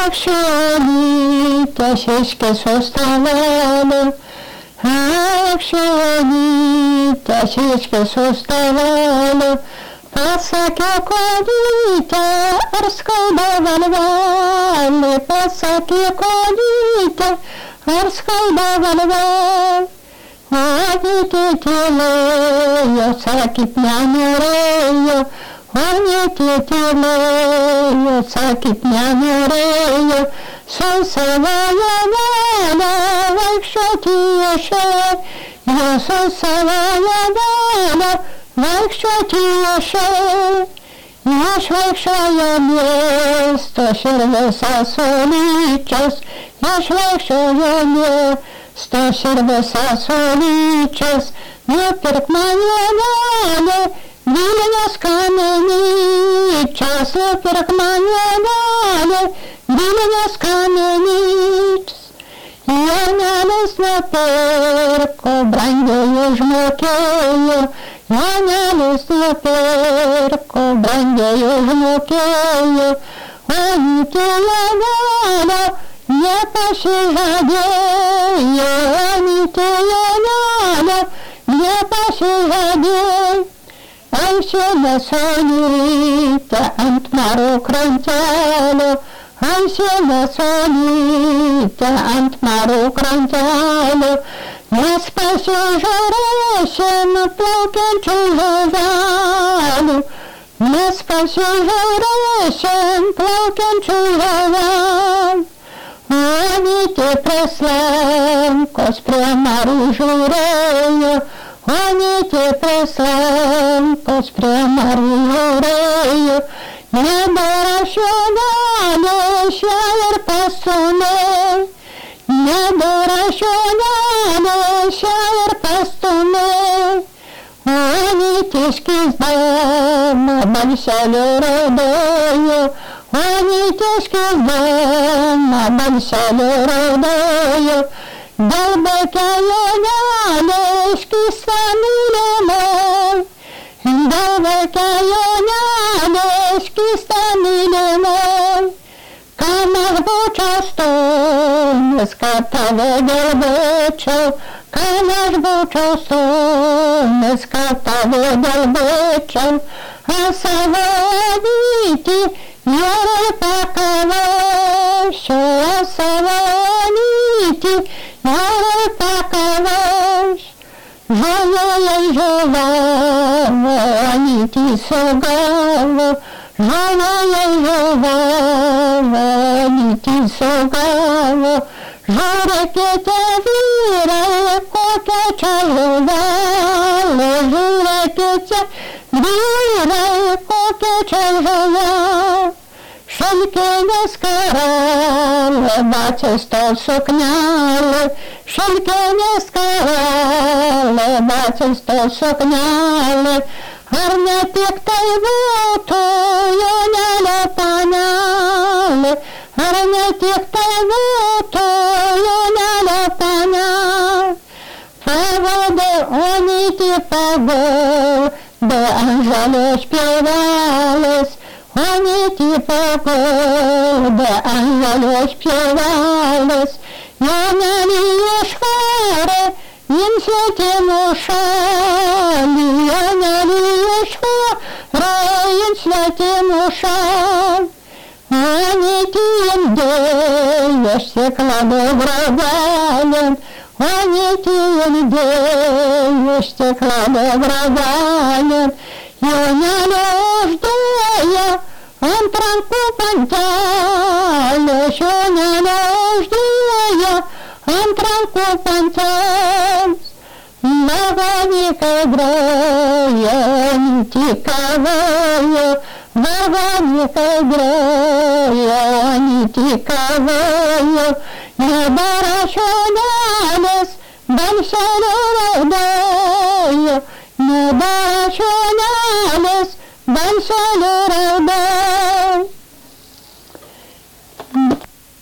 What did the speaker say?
Ах, що літяшечки составали, ах, що літяшечки составали, пасаки коліта розколдовали, пасаки коліта розколдовали. Они тетелею, саки пьянырею, они тетелею, саки пьянырею, сосовая ляля, вайкшо тише, я сосовая ляля, вайкшо тише. Я швайкшая место, шервеса соличас, я швайкшая место, шервеса соличас, не перкмanya ляля, Виля с камени, час не перкмanya ляля, Виля с камени, я нялись на перку, брандею жмукею, я нялись на перку, брандею жмукею, они тебя ляля, не пощажадею, они тебя ляля, не пощажадею. Ай, все на солита, антмару крантялю, ай, все на солита, антмару крантялю, не спасю жарешен, плокен чужовалю, не спасю жарешен, плокен чужовалю. Они те пресланко, спрямару журею, они те пресланко, спрямару журею, не доращенали, шаер пастуне, не доращенали, шаер пастуне. Они тишки сдам, большали родою, они тишки сдам, большали родою, долбекая нянешки станили мой, долбекая нянешки станили мой. Камах бучастун, скатаве горбечо, камах бучастун, скатаве горбечо, а саванити, яре пакавешо, а саванити, яре пакавеш. Жолой жолаво, анити согаво, жолой жолаво, анити согаво, жореке те вире, коке чалувало, жореке те вире, коке чалувало. Шельки не скарали, бачи сто сукняли, шельки не скарали, бачи сто сукняли, гарнетик та й вуту, юняля паняли, гарнетик та й вуту, юняля паняли. Паводи, они ті паводи, ангели співались, они типа года, ангели спевались, яняли шхары, им светим ушали, яняли шхары, им светим ушали. Они тем деешь, стеклами врагален, они тем деешь, стеклами врагален, яняли ждая, антранку пантяли, шоняля ждая, антранку пантяли. Вагоника грея, нитиковая, вагоника грея, нитиковая, не бараш